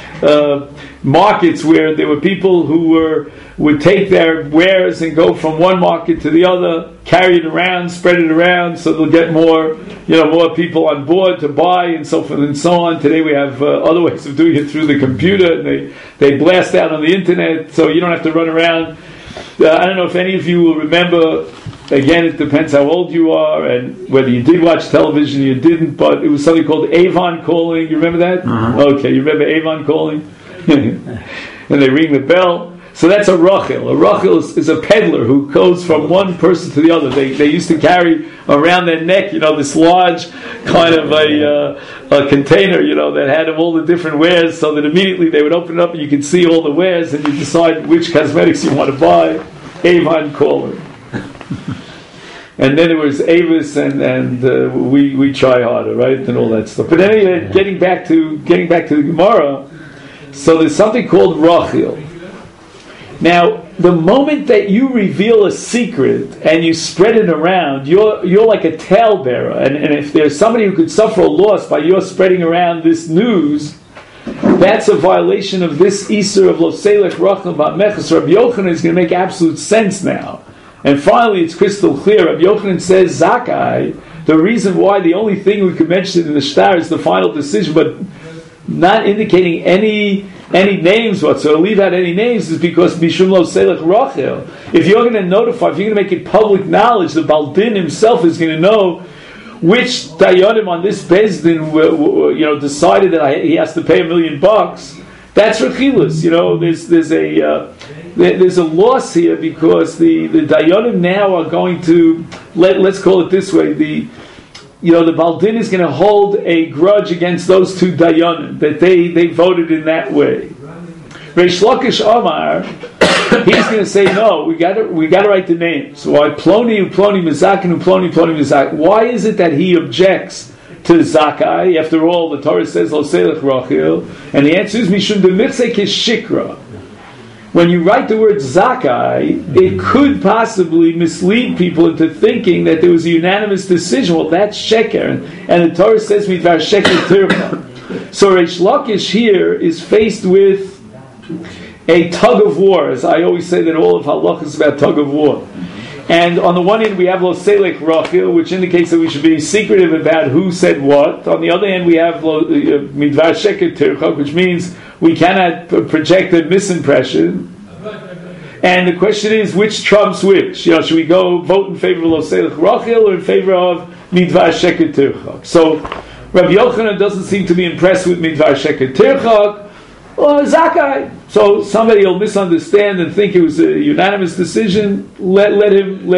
markets where there were people who would take their wares and go from one market to the other, carry it around, spread it around, so they'll get more people on board to buy and so forth and so on. Today we have other ways of doing it through the computer, and they blast out on the internet, so you don't have to run around. I don't know if any of you will remember. Again, it depends how old you are and whether you did watch television or you didn't, but it was something called Avon calling. You remember that? Uh-huh. Okay, you remember Avon calling? And they ring the bell. So that's a Rachel. A Rachel is a peddler who goes from one person to the other. They used to carry around their neck, this large kind of a container, that had all the different wares, so that immediately they would open it up and you could see all the wares and you decide which cosmetics you want to buy. Avon calling. And then there was Avis and we try harder, right, and all that stuff. But anyway, getting back to the Gemara, so there's something called Rachel. Now, the moment that you reveal a secret and you spread it around, you're like a talebearer. And if there's somebody who could suffer a loss by your spreading around this news, that's a violation of this Isur of Lo Selech Rachel Ba'Mechas. Rabbi Yochanan is going to make absolute sense now. And finally, it's crystal clear. Rabbi Yochanan says, Zakai, the reason why the only thing we could mention in the shtar is the final decision, but not indicating any names whatsoever, leave out any names, is because Mishum Lo Selech Rachel. If you're going to notify, if you're going to make it public knowledge, the Baldin himself is going to know which Dayanim on this Bezdin decided that he has to pay $1 million. That's Rechilus. There's a loss here because the Dayanim now are going to, let's call it this way, the Baldin is going to hold a grudge against those two Dayanim, that they voted in that way. Reish Lakish Omar, he's going to say, no, we got to write the names. Why Ploni Mizak and Ploni Mizak? Why is it that he objects to Zakai? After all, the Torah says Lo Selech Rachel, and the answer is Mishum Demitzek Shikra. When you write the word Zakai, it could possibly mislead people into thinking that there was a unanimous decision. Well, that's Sheker, and the Torah says Midvar Sheker Tircha. So Reish Lakish here is faced with a tug of war, as I always say that all of Halach is about tug of war. And on the one hand, we have Lo Selech Rachel, which indicates that we should be secretive about who said what. On the other hand, we have Midvar Sheker Tircha, which means we cannot project a misimpression. And the question is, which trumps which? Should we go vote in favor of Lo Selech Rachel or in favor of Midvar Sheker Tircha? So Rabbi Yochanan doesn't seem to be impressed with Midvar Sheker Tircha. Or Zakai. So somebody will misunderstand and think it was a unanimous decision. Let him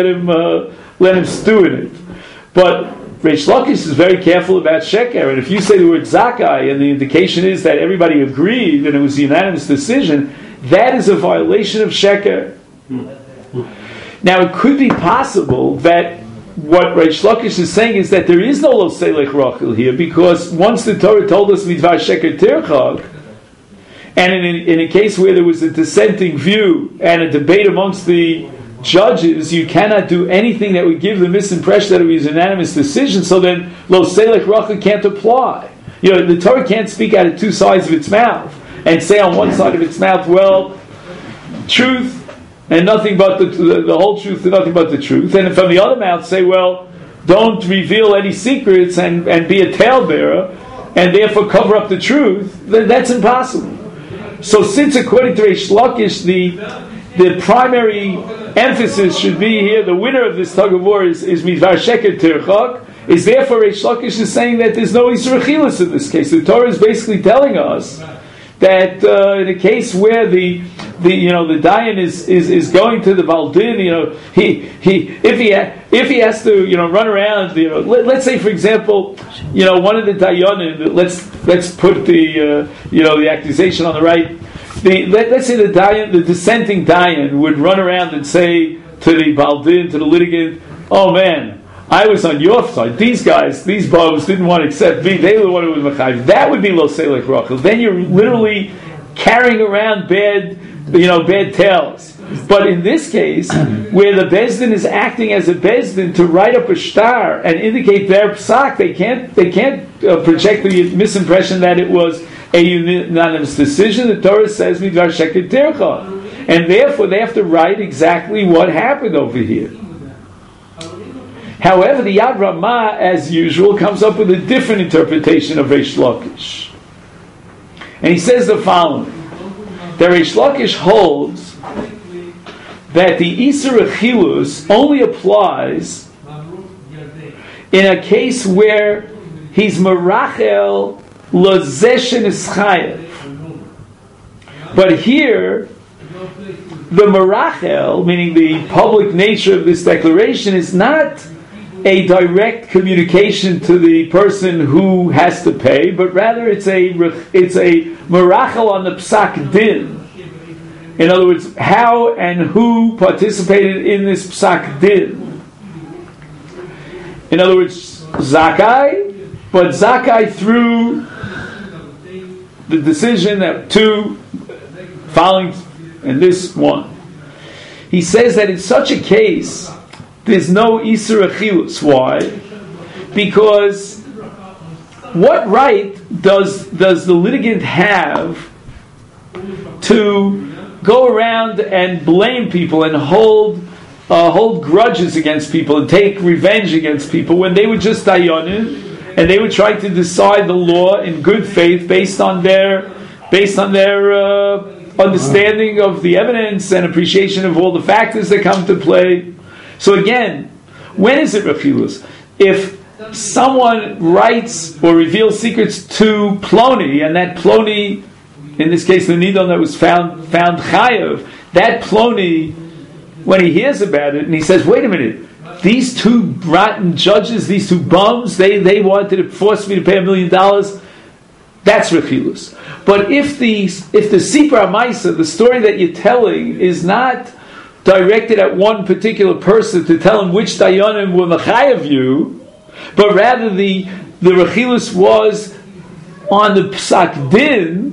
stew in it. But Reish Lakish is very careful about Sheker, and if you say the word Zakai and the indication is that everybody agreed and it was a unanimous decision, that is a violation of Sheker. Now it could be possible that what Reish Lakish is saying is that there is no Lo Selech Rachel here, because once the Torah told us Midvar Sheker Tirchak, and in a case where there was a dissenting view and a debate amongst the judges, you cannot do anything that would give the misimpression that it was a unanimous decision, so then Lo Selech Rachel can't apply. The Torah can't speak out of two sides of its mouth and say on one side of its mouth, well, truth and nothing but the whole truth and nothing but the truth, and from the other mouth say, well, don't reveal any secrets and be a talebearer and therefore cover up the truth. Then that's impossible. So since according to Reish Lakish the primary emphasis should be here, the winner of this tug of war is Midvar Sheker Tirchak, is therefore Reish Lakish is saying that there's no Isur Chilas in this case. The Torah is basically telling us that in a case where the Dayan is going to the Baldin, if he has to run around, let's say for example, one of the Dayanim, let's put the accusation on the right. Let's say the dissenting Dayan would run around and say to the Baldin, to the litigant, oh man, I was on your side. These guys, these bobs didn't want to accept me. They were the one who was Machayiv. That would be Lo Selech Rachel. Then you're literally carrying around bad tales. But in this case, where the Bezdin is acting as a Bezdin to write up a shtar and indicate their psak, they can't project the misimpression that it was a unanimous decision. The Torah says midvar sheket tircha, and therefore they have to write exactly what happened over here. However, the Yad Ramah, as usual, comes up with a different interpretation of Reish Lakish, and he says the following: that Reish Lakish holds that the Isur Achilus only applies in a case where he's Merachel Lozeshen Ischayev. But here, the Merachel, meaning the public nature of this declaration, is not a direct communication to the person who has to pay, but rather it's a Merachel on the Psak Din. In other words, how and who participated in this psak din. In other words, Zakai, but Zakai through the decision that two following and this one. He says that in such a case, there's no Isur Achilus. Why? Because what right does the litigant have to go around and blame people and hold grudges against people and take revenge against people when they were just dayanim and they were trying to decide the law in good faith based on their understanding of the evidence and appreciation of all the factors that come to play. So again, when is it Rechilus? If someone writes or reveals secrets to Ploni, and that Ploni, in this case, the Nidon that was found Chayav, that Ploni, when he hears about it, and he says, wait a minute, these two rotten judges, these two bums, they wanted to force me to pay $1 million, that's Rechilus. But if the Sipra Maisa, the story that you're telling, is not directed at one particular person to tell him which Dayanim were Mechayav you, but rather the Rechilus was on the Psak Din,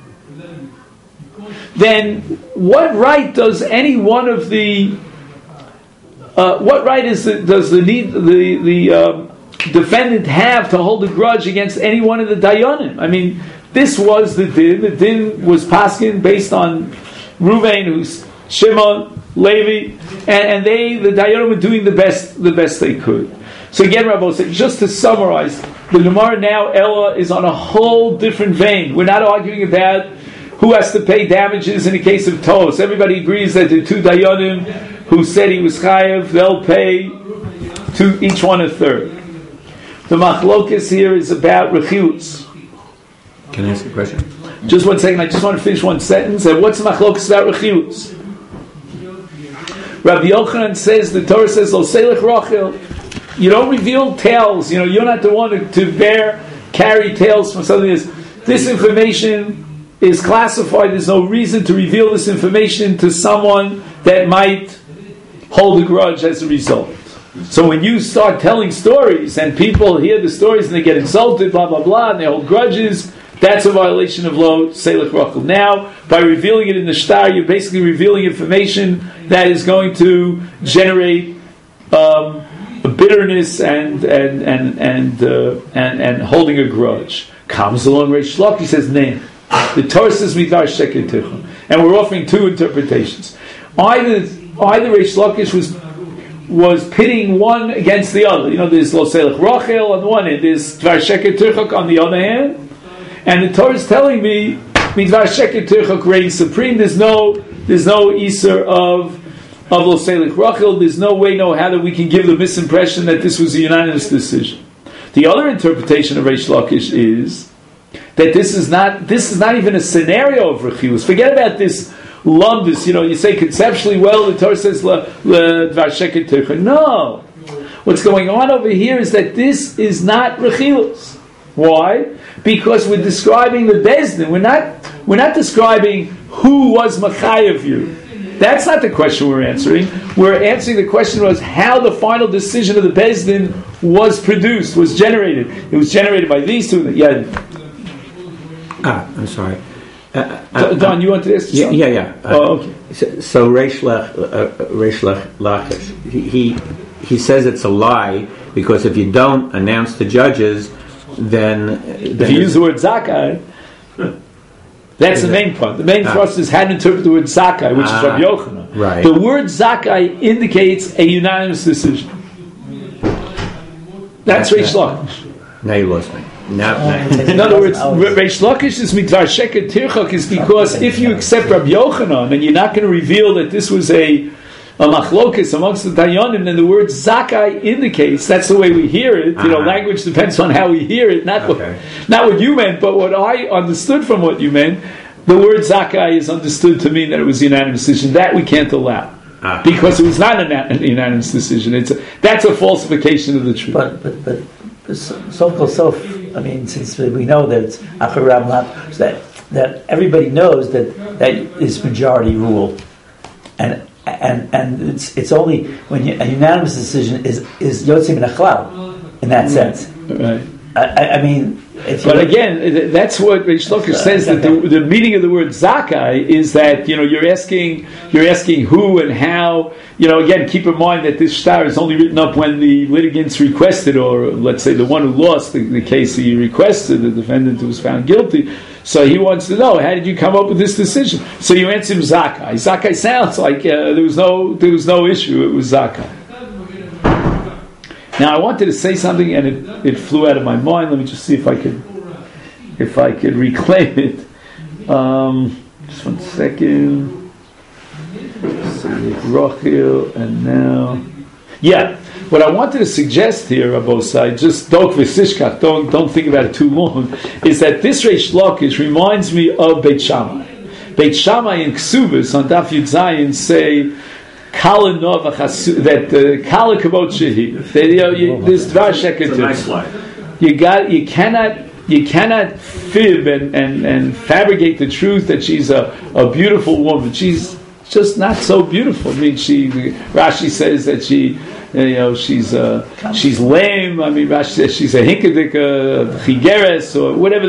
then what right does any one of the what right does the defendant have to hold a grudge against any one of the dayanim? I mean, this was the din. The din was paskin based on Ruvain, who's Shimon, Levi, and the dayanim were doing the best they could. So again, Rabbi said, just to summarize, the Gemara now Ella is on a whole different vein. We're not arguing about who has to pay damages in the case of Tos. Everybody agrees that the two Dayanim who said he was Chayev, they'll pay to each one a third. The Machlokas here is about Rechilus. Can I ask a question? Just 1 second, I just want to finish one sentence. And what's the Machlokas about Rechilus? Rabbi Yochanan says, the Torah says, Lo Selech Rachel, you don't reveal tales, you're not the one to carry tales from something this information is classified. There's no reason to reveal this information to someone that might hold a grudge as a result. So when you start telling stories and people hear the stories and they get insulted, blah blah blah, and they hold grudges, that's a violation of Lo Selech Rachel. Now, by revealing it in the shtar, you're basically revealing information that is going to generate a bitterness and holding a grudge. Comes along Reish Lakish, he says, "Nah." The Torah says midvar sheket tircha, and we're offering two interpretations. Either Reish Lakish was pitting one against the other. There's Lo Selech Rachel on the one hand, there's Dvar Sheket Tirchak on the other hand, and the Torah is telling me midvar sheket tircha reigns supreme. There's no Isur of Lo Selech Rachel. There's no way, how that we can give the misimpression that this was a unanimous decision. The other interpretation of Reish Lakish is that this is not even a scenario of Rechilus. Forget about this lumdus. You say conceptually, well, the Torah says Dvar Sheket Tircha. No. What's going on over here is that this is not Rechilus. Why? Because we're describing the Bezdin. We're not describing who was Machayev you. That's not the question we're answering. We're answering the question was how the final decision of the Bezdin was produced, was generated. It was generated by these two. Yeah. I'm sorry. Don, you wanted to ask something? Yeah. Oh, okay. So Reish Lachish, he says it's a lie because if you don't announce the judges, then If you use the word Zakai, that's the main point. The main thrust is how to interpret the word Zakai, which is Rabbi Yochanan. Right. The word Zakai indicates a unanimous decision. That's Reish Lakish. Now you lost me. Now. In other words, Reish Lakish is Mikvar Sheker Tirchak is because if you accept Rabbi Yochanan and you're not going to reveal that this was a machlokes amongst the Dayanim, then the word Zakai indicates, that's the way we hear it. You know, language depends on how we hear it, not what you meant, but what I understood from what you meant. The word Zakai is understood to mean that it was a unanimous decision. That we can't allow. Because it was not a unanimous decision. That's a falsification of the truth. But so-called sof. I mean, since we know that it's Acharam that everybody knows that is majority rule, and it's only when a unanimous decision is yotzei min hachlal in that sense. Right. I mean, but again, that's what Reish Lakish says, that the meaning of the word Zakai is that, you know, you're asking who and how. You know, again, keep in mind that this shtar is only written up when the litigants requested, or let's say the one who lost the case he requested, the defendant who was found guilty. So he wants to know, how did you come up with this decision? So you answer him Zakai. Zakai sounds like there was no issue. It was Zakai. Now I wanted to say something and it flew out of my mind. Let me just see if I could reclaim it. Just 1 second. So Rachel and now, what I wanted to suggest here, Rabosai, just don't think about it too long, is that this Reish Lakish reminds me of Beit Shammai. Beit Shammai in Ksubis on Daf Yud Zayin say that Kala Kavod Shehi. There's Dvar Sheker. It's a nice slide. You cannot fib and fabricate the truth that she's a beautiful woman. She's just not so beautiful. I mean, Rashi says that she's lame. I mean, Rashi says she's a hinkadika, chigeres, or whatever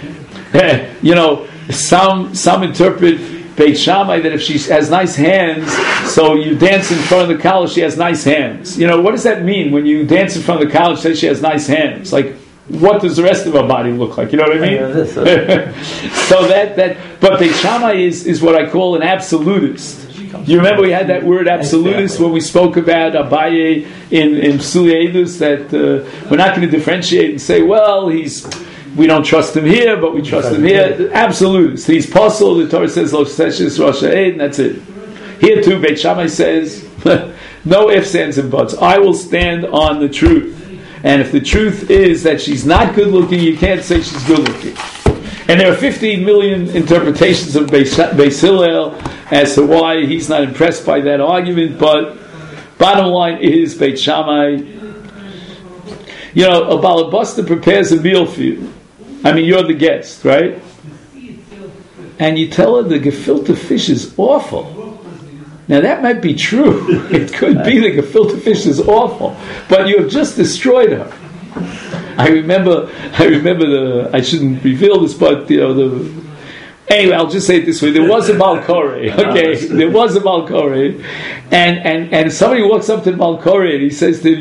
some interpret Beit Shammai that if she has nice hands, so you dance in front of the college, she has nice hands. You know, what does that mean when you dance in front of the college, say she has nice hands? Like, what does the rest of her body look like? You know what I mean? So but Beit Shammai is what I call an absolutist. You remember we had that word absolutist when we spoke about Abaye in Psuli Eidus, that we're not going to differentiate and say, well, we don't trust him here, but we trust him here. Absolutist. He's possible. The Torah says, Lo Seshes Rosh Ha'ed, and that's it. Here too, Beit Shammai says, no ifs, ands, and buts. I will stand on the truth. And if the truth is that she's not good looking, you can't say she's good looking. And there are 15 million interpretations of Beis Hillel as to why he's not impressed by that argument, but bottom line is Beit Shammai, you know, a balabasta prepares a meal for you. I mean, you're the guest, right? And you tell her the gefilte fish is awful. Now that might be true. It could be the gefilte fish is awful, but you have just destroyed her. I remember I shouldn't reveal this, but anyway, I'll just say it this way: there was a Balkore, okay? There was a Balkore, and somebody walks up to the Balkore and he says to him,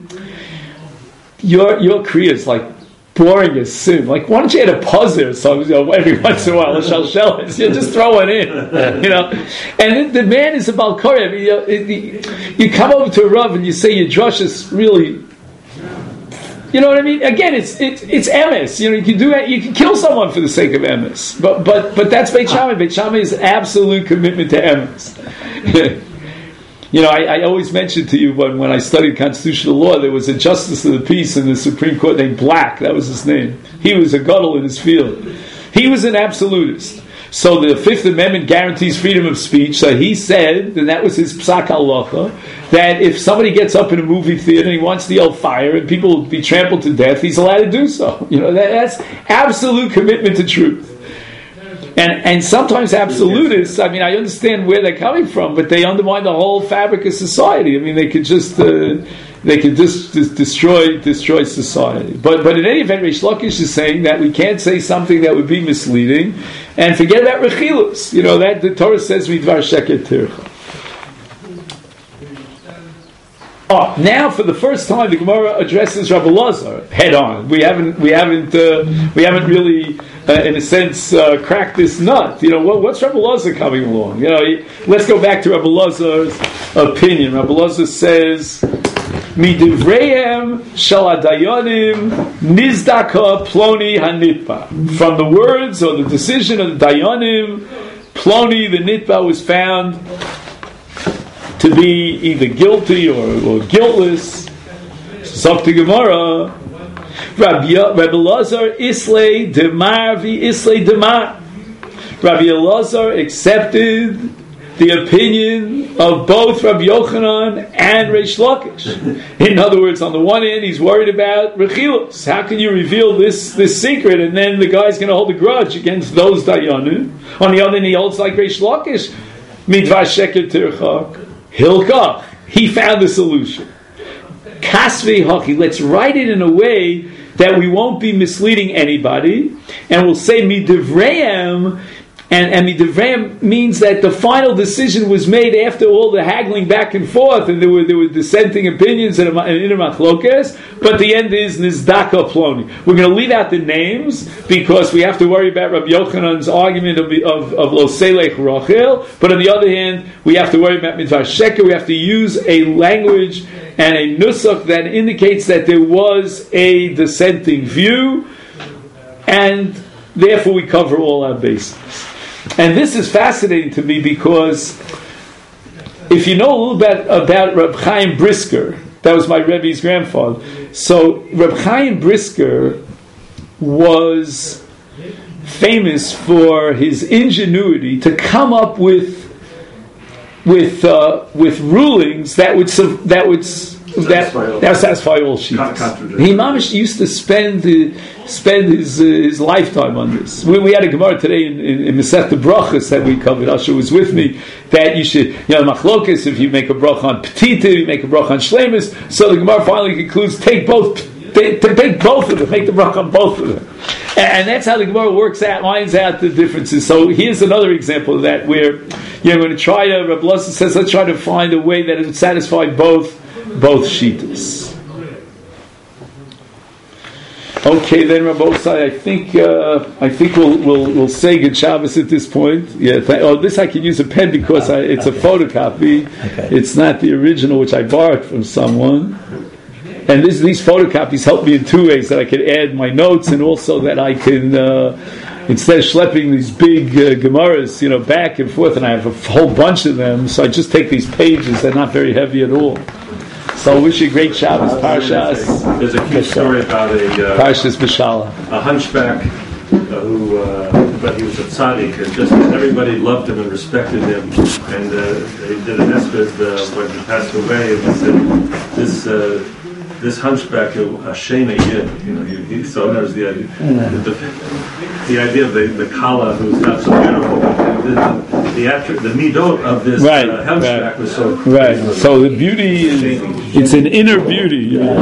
your Kriya is like boring as sin. Like, why don't you add a puzzle or something, every once in a while, a shalshelis, just throw it in, And the man is a Balkore. I mean, you come over to a Rav and you say your drush is really, you know what I mean? Again, it's emes. You can do that. You can kill someone for the sake of emes. But that's Beit Shammai. Beit Shammai is absolute commitment to emes. I always mentioned to you when I studied constitutional law, there was a justice of the peace in the Supreme Court named Black. That was his name. He was a gadol in his field. He was an absolutist. So the Fifth Amendment guarantees freedom of speech. So he said, and that was his psak halacha, that if somebody gets up in a movie theater and he wants to yell fire and people will be trampled to death, he's allowed to do so. That's absolute commitment to truth. And sometimes absolutists, I mean, I understand where they're coming from, but they undermine the whole fabric of society. I mean, they could just, destroy society. But in any event, Reish Lakish is saying that we can't say something that would be misleading, and forget about rechilus. That the Torah says midvar sheker tircha. Now for the first time, the Gemara addresses Rabbi Lazar head on. We haven't really, in a sense, cracked this nut. What's Rabbi Lazar coming along? Let's go back to Rabbi Lazar's opinion. Rabbi Lazar says, "Midivreihem shel hadayanim nizdaka ploni hanitba." From the words or the decision of the dayanim, ploni the nitba was found to be either guilty or guiltless. Zok to Gemara, Rabbi Lazar islay demar vi islay demar. Rabbi Elazar accepted the opinion of both Rabbi Yochanan and Reish Lakish. In other words, on the one hand, he's worried about rechilos. How can you reveal this secret, and then the guy's going to hold a grudge against those dayanim? On the other hand, he holds like Reish Lakish, midvar sheker tirchak. Hilkach, he found the solution. Kasvei haki, let's write it in a way that we won't be misleading anybody, and we'll say midivreihem, and midivreihem means that the final decision was made after all the haggling back and forth, and there were dissenting opinions and inner machlokes, but the end is nizdaka ploni. We're going to leave out the names because we have to worry about Rabbi Yochanan's argument of lo selech rachel, but on the other hand, we have to worry about midvar sheker. We have to use a language and a nusach that indicates that there was a dissenting view, and therefore we cover all our bases. And this is fascinating to me because if you know a little bit about Reb Chaim Brisker, that was my Rebbe's grandfather. So Reb Chaim Brisker was famous for his ingenuity to come up with rulings that would satisfy all sheets. He mamish used to spend his lifetime on this. We had a Gemara today in Masechta Brachos that we covered. Asher was with me, that you should, machlokes, if you make a bracha on petita, you make a bracha on shlemus. So the Gemara finally concludes, take both of them, make the bracha on both of them. And that's how the Gemara lines out the differences. So here's another example of that, where you're going to try to, Rabbi Lazar says, let's try to find a way that it would satisfy both shittas. Okay, then Rabbosai, I think we'll say good Shabbos at this point. Yeah. This I can use a pen because it's a photocopy. Okay. It's not the original which I borrowed from someone. And these photocopies help me in two ways: that I can add my notes, and also that I can, instead of schlepping these big Gemaras, back and forth, and I have a whole bunch of them, so I just take these pages. They're not very heavy at all. So I wish you a great Shabbos. Parshas. There's a cute story about Parshas B'Shala. A hunchback who, but he was a tzaddik, and just everybody loved him and respected him. And they did an esbed when he passed away, and they said, this hunchback, Hashem Yid, so there's the idea, the idea of the kala who's not so beautiful, the midot of this hunchback was so right. So the beauty is, it's an inner beauty.